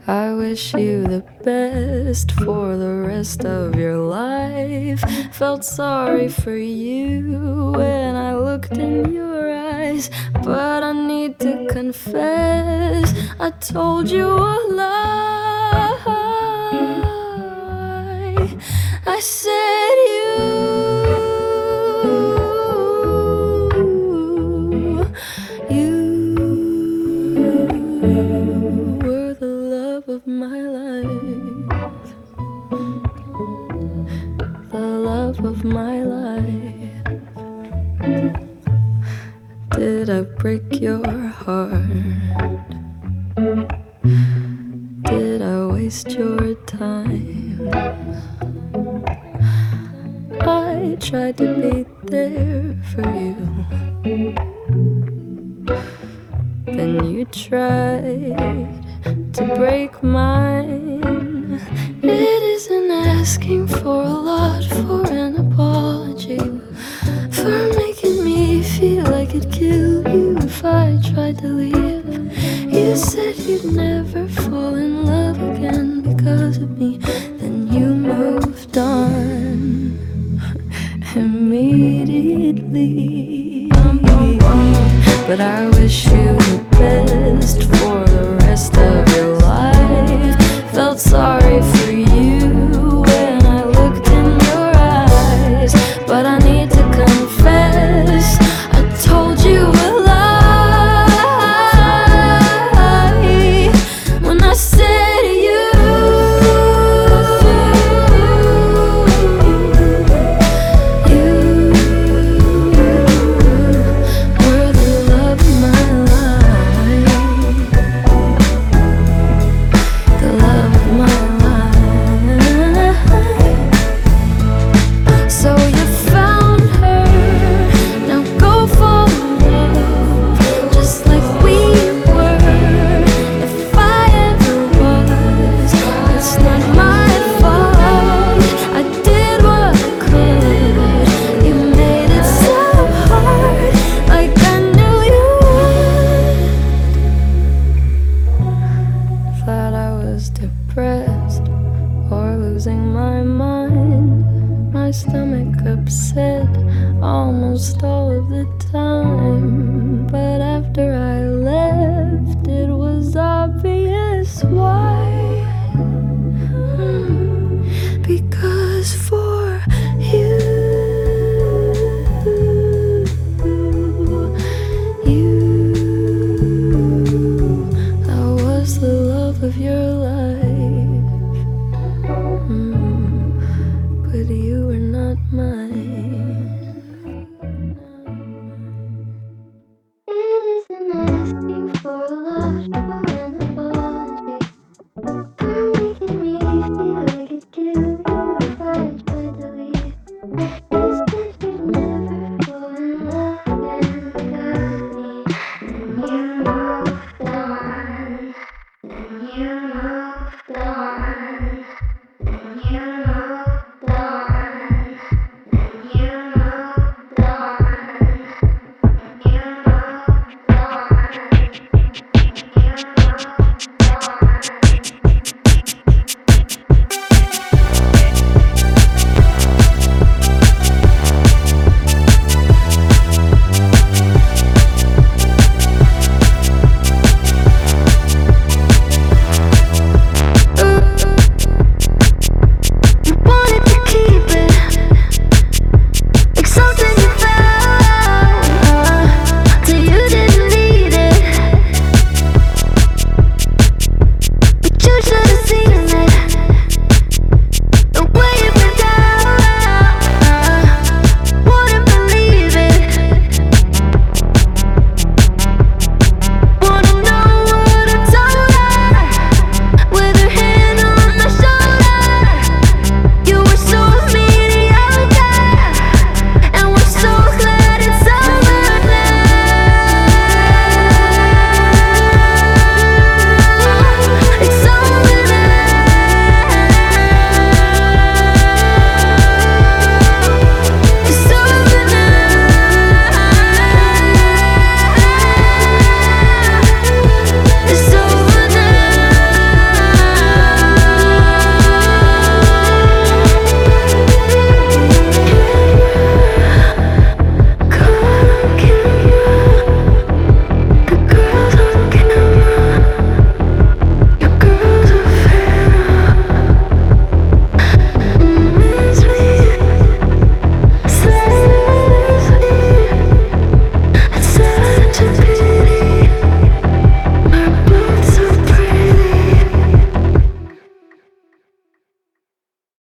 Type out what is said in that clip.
I wish you the best for the rest of your life. Felt sorry for you when I looked in your eyes, but I need to confess, I told you a lie. I said you were the love of my life, the love of my life. Did I break your heart? Did I waste your time? I tried to be there for you, then you tried to break mine. It isn't asking for a lot for an apology, for making me feel like it'd kill you if I tried to leave. You said you'd never fall in love again because of me, then you moved on immediately. But I wish you the best for the rest of your life. Felt sorry for you when I looked in your eyes, but I need to confess, I told you a lie when I said you were the love of my life, the love of my life. So you found her, now go fall in love, just like we were. If I ever was, it's not my fault. I did what I could, you made it so hard, like I knew you would. Thought I was depressed or losing my mind, my stomach upset almost all of the time. But after I left, it was obvious why. Because for you, I was the love of your life. But you were not mine. It isn't asking for a lot for an apology, for making me feel like it'd kill you if I tried to leave. You said you'd never fall in love again because of me, and you moved on, and you moved